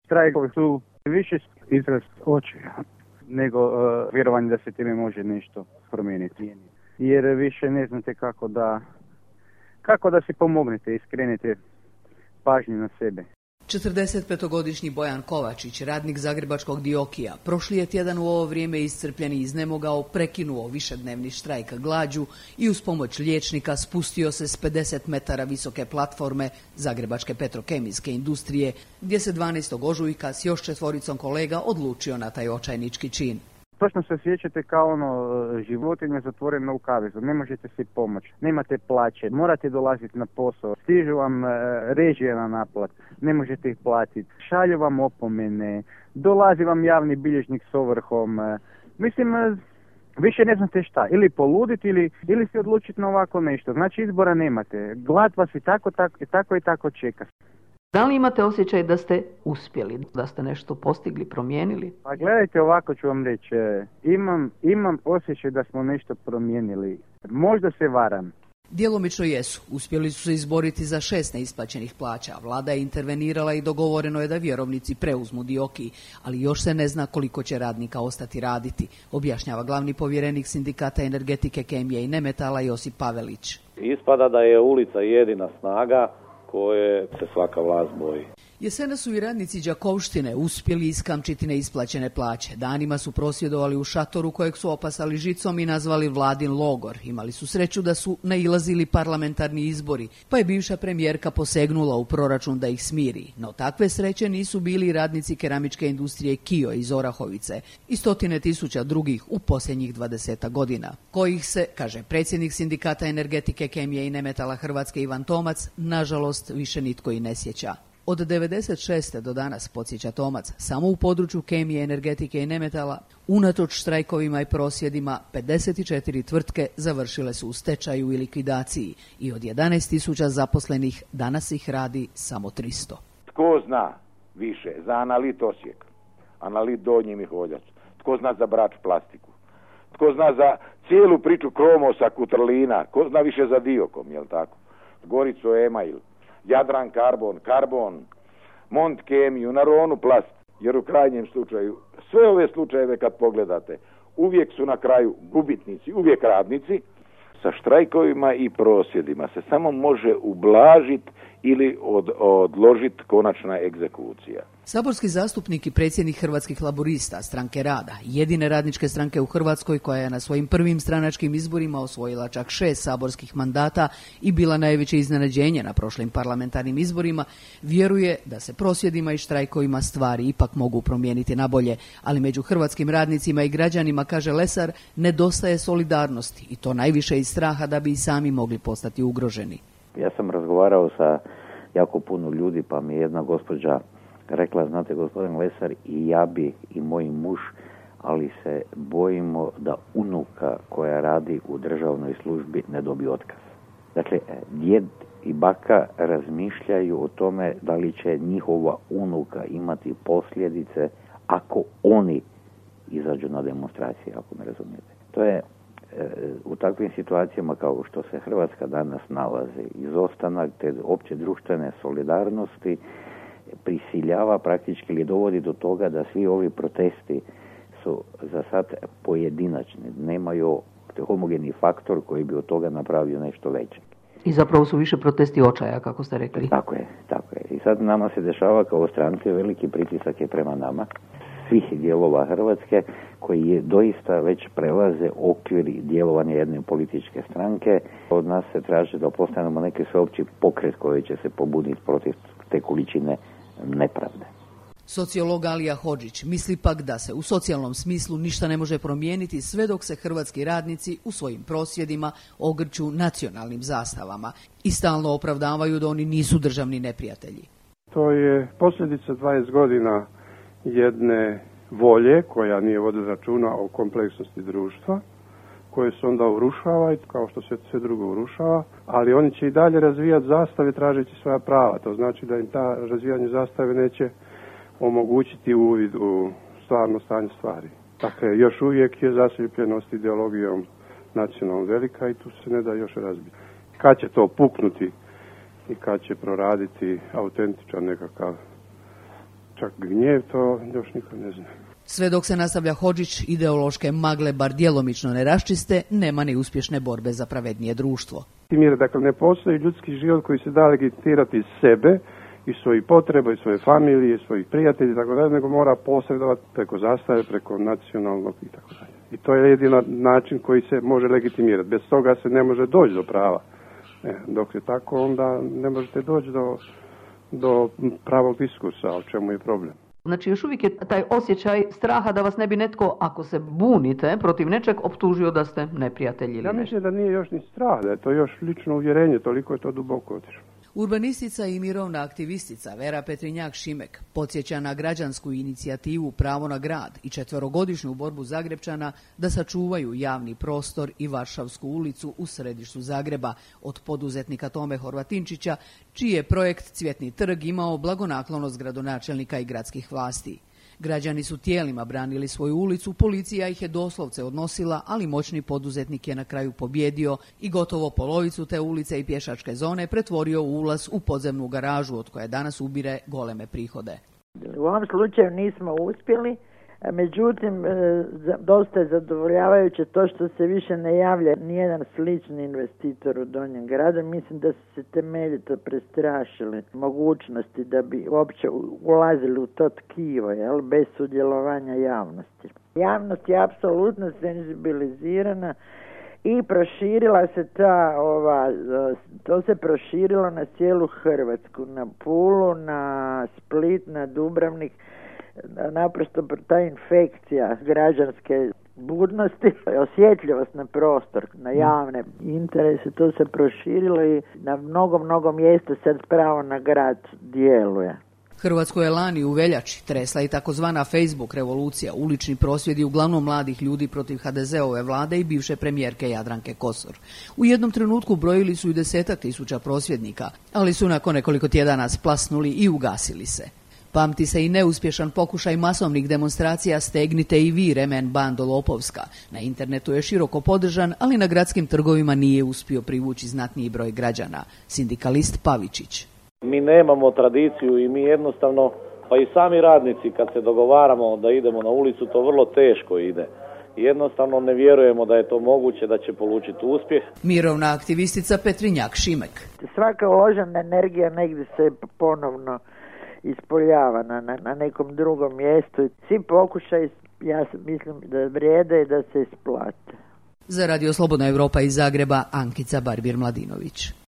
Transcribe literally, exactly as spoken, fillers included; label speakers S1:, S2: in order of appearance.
S1: Štrajkovi su više izraz očaja nego uh, vjerovanje da se time može nešto promijeniti. Jer više ne znate kako da, kako da si pomognete i skrenete pažnju na sebe.
S2: četrdesetpetogodišnji Bojan Kovačić, radnik zagrebačkog Diokija, prošli je tjedan u ovo vrijeme iscrpljen i iznemogao, prekinuo višednevni štrajk glađu i uz pomoć liječnika spustio se s pedeset metara visoke platforme Zagrebačke petrokemijske industrije, gdje se dvanaestog ožujka s još četvoricom kolega odlučio na taj očajnički čin.
S1: Točno se osjećate kao ono životinja zatvorena u kavezu, ne možete si pomoći, nemate plaće, morate dolaziti na posao, stižu vam režije na naplat, ne možete ih platiti, šalju vam opomene, dolazi vam javni bilježnik s ovrhom, mislim, više ne znate šta, ili poluditi ili, ili se odlučiti na ovako nešto, znači izbora nemate, glad vas i tako, tako, i tako i tako čeka.
S3: Da li imate osjećaj da ste uspjeli, da ste nešto postigli, promijenili?
S1: Pa gledajte, ovako ću vam reći, imam, imam osjećaj da smo nešto promijenili. Možda se varam.
S2: Djelomično jesu. Uspjeli su se izboriti za šest neisplaćenih plaća. Vlada je intervenirala i dogovoreno je da vjerovnici preuzmu Dioki, ali još se ne zna koliko će radnika ostati raditi, objašnjava glavni povjerenik Sindikata energetike, kemije i nemetala Josip Pavelić.
S4: Ispada da je ulica jedina snaga koje se svaka vlast boji.
S2: Jesenas su i radnici Đakovštine uspjeli iskamčiti neisplaćene plaće. Danima su prosvjedovali u šatoru kojeg su opasali žicom i nazvali Vladin logor. Imali su sreću da su nailazili parlamentarni izbori, pa je bivša premijerka posegnula u proračun da ih smiri. No takve sreće nisu bili i radnici keramičke industrije Kio iz Orahovice i stotine tisuća drugih u posljednjih dvadesetak godina, kojih se, kaže predsjednik Sindikata energetike, kemije i nemetala Hrvatske Ivan Tomac, nažalost više nitko i ne sjeća. Od devedeset šeste do danas, podsjeća Tomac, samo u području kemije, energetike i nemetala, unatoč štrajkovima i prosvjedima, pedeset četiri tvrtke završile su u stečaju i likvidaciji i od jedanaest tisuća zaposlenih danas ih radi samo tristo.
S5: Tko zna više za Analit Osijek, Analit Donji Miholjac, tko zna za Brač plastiku, tko zna za cijelu priču Kromosa, Kutrlina, tko zna više za Diokom, jel tako, Gorico Email, Jadran Karbon, Karbon, Mont Kemiju, Naronu Plast, jer u krajnjem slučaju, sve ove slučajeve kad pogledate, uvijek su na kraju gubitnici, uvijek radnici. Sa štrajkovima i prosvjedima se samo može ublažiti ili od, odložiti konačna egzekucija.
S2: Saborski zastupnik i predsjednik Hrvatskih laburista, Stranke rada, jedine radničke stranke u Hrvatskoj koja je na svojim prvim stranačkim izborima osvojila čak šest saborskih mandata i bila najveće iznenađenje na prošlim parlamentarnim izborima, vjeruje da se prosvjedima i štrajkovima stvari ipak mogu promijeniti na bolje, ali među hrvatskim radnicima i građanima, kaže Lesar, nedostaje solidarnosti i to najviše iz straha da bi i sami mogli postati ugroženi.
S6: Ja sam razgovarao sa jako puno ljudi, pa mi je jedna gospođa rekla, znate gospodin Lesar, i ja bi i moj muž, ali se bojimo da unuka koja radi u državnoj službi ne dobije otkaz. Dakle, djed i baka razmišljaju o tome da li će njihova unuka imati posljedice ako oni izađu na demonstracije, ako me razumijete. To je u takvim situacijama kao što se Hrvatska danas nalazi, izostanak te opće društvene solidarnosti prisiljava praktički ili dovodi do toga da svi ovi protesti su za sad pojedinačni, nemaju homogeni faktor koji bi od toga napravio nešto veće.
S3: I zapravo su više protesti očaja, kako ste rekli.
S6: Tako je, tako je. I sad nama se dešava kao stranke, veliki pritisak je prema nama, svih dijelova Hrvatske, koji je doista već prelaze okvir djelovanja jedne političke stranke. Od nas se traži da postanemo neki sveopći pokret koji će se pobuniti protiv te količine nepravde.
S2: Sociolog Alija Hodžić misli pak da se u socijalnom smislu ništa ne može promijeniti sve dok se hrvatski radnici u svojim prosvjedima ogrću nacionalnim zastavama i stalno opravdavaju da oni nisu državni neprijatelji.
S7: To je posljedica dvadeset godina jedne volje koja nije vodila računa o kompleksnosti društva, koje se onda urušava i kao što se sve drugo urušava, ali oni će i dalje razvijati zastave tražeći svoja prava. To znači da im ta razvijanje zastave neće omogućiti uvid u stvarno stanje stvari. Dakle, još uvijek je zaslijepljenost ideologijom nacionalno velika i tu se ne da još razbiti. Kad će to puknuti i kad će proraditi autentičan nekakav čak gnjev, to još niko ne zna.
S2: Sve dok se nastavlja Hodžić, ideološke magle bar djelomično ne raščiste, nema ni uspješne borbe za pravednije društvo.
S7: Dakle, ne postoji ljudski život koji se da legitimirati iz sebe, iz svojih potreba, iz svoje familije, iz svojih prijatelja i tako dalje, nego mora posredovati preko zastave, preko nacionalnog i tako dalje. I to je jedini način koji se može legitimirati. Bez toga se ne može doći do prava. E, dok je tako, onda ne možete doći do, do pravog diskursa, o čemu je problem.
S3: Znači još uvijek je taj osjećaj straha da vas ne bi netko, ako se bunite protiv nečeg, optužio da ste neprijatelji ili
S7: ja
S3: nešto.
S7: mislim da nije još ni strah, da je to još lično uvjerenje, toliko je to duboko otišlo.
S2: Urbanistica i mirovna aktivistica Vera Petrinjak-Šimek podsjeća na građansku inicijativu Pravo na grad i četverogodišnju borbu Zagrepčana da sačuvaju javni prostor i Varšavsku ulicu u središtu Zagreba od poduzetnika Tome Horvatinčića, čiji je projekt Cvjetni trg imao blagonaklonost gradonačelnika i gradskih vlasti. Građani su tijelima branili svoju ulicu, policija ih je doslovce odnosila, ali moćni poduzetnik je na kraju pobjedio i gotovo polovicu te ulice i pješačke zone pretvorio u ulaz u podzemnu garažu od koje danas ubire goleme prihode.
S8: U ovom slučaju nismo uspjeli, međutim dosta je zadovoljavajuće to što se više ne javlja nijedan slični investitor u Donjem gradu. Mislim da su se temeljito prestrašili mogućnosti da bi uopće ulazili u to tkivo, jel, bez sudjelovanja javnosti. Javnost je apsolutno senzibilizirana i proširila se ta, ova, to se proširilo na cijelu Hrvatsku, na Pulu, na Split, na Dubrovnik. Naprosto ta infekcija građanske budnosti, osjetljivost na prostor, na javne interese, to se proširilo i na mnogo, mnogo mjesta sad pravo na grad djeluje.
S2: Hrvatsku je lani u veljači tresla i takozvana Facebook revolucija, ulični prosvjedi uglavnom mladih ljudi protiv ha de zeove vlade i bivše premijerke Jadranke Kosor. U jednom trenutku brojili su i desetak tisuća prosvjednika, ali su nakon nekoliko tjedana splasnuli i ugasili se. Pamti se i neuspješan pokušaj masovnih demonstracija Stegnite i vi remen bando lopovska. Na internetu je široko podržan, ali na gradskim trgovima nije uspio privući znatniji broj građana. Sindikalist Pavičić.
S4: Mi nemamo tradiciju i mi jednostavno, pa i sami radnici kad se dogovaramo da idemo na ulicu, to vrlo teško ide. Jednostavno ne vjerujemo da je to moguće, da će polučiti uspjeh.
S2: Mirovna aktivistica Petrinjak-Šimek.
S8: Svaka uložena energija negdje se ponovno ispoljava na, na, na nekom drugom mjestu. Svi pokušaj, ja mislim da vrijede i da se isplate.
S2: Za Radio Slobodna Europa iz Zagreba, Ankica Barbir-Mladinović.